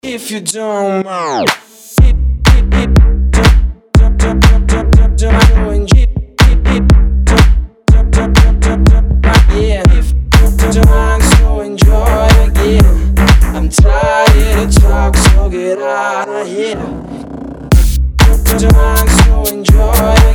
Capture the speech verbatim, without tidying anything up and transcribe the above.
If you don't mind, yeah, if you don't mind, so enjoy again. I'm tired of talk, so get out of here. If you don't mind, so enjoy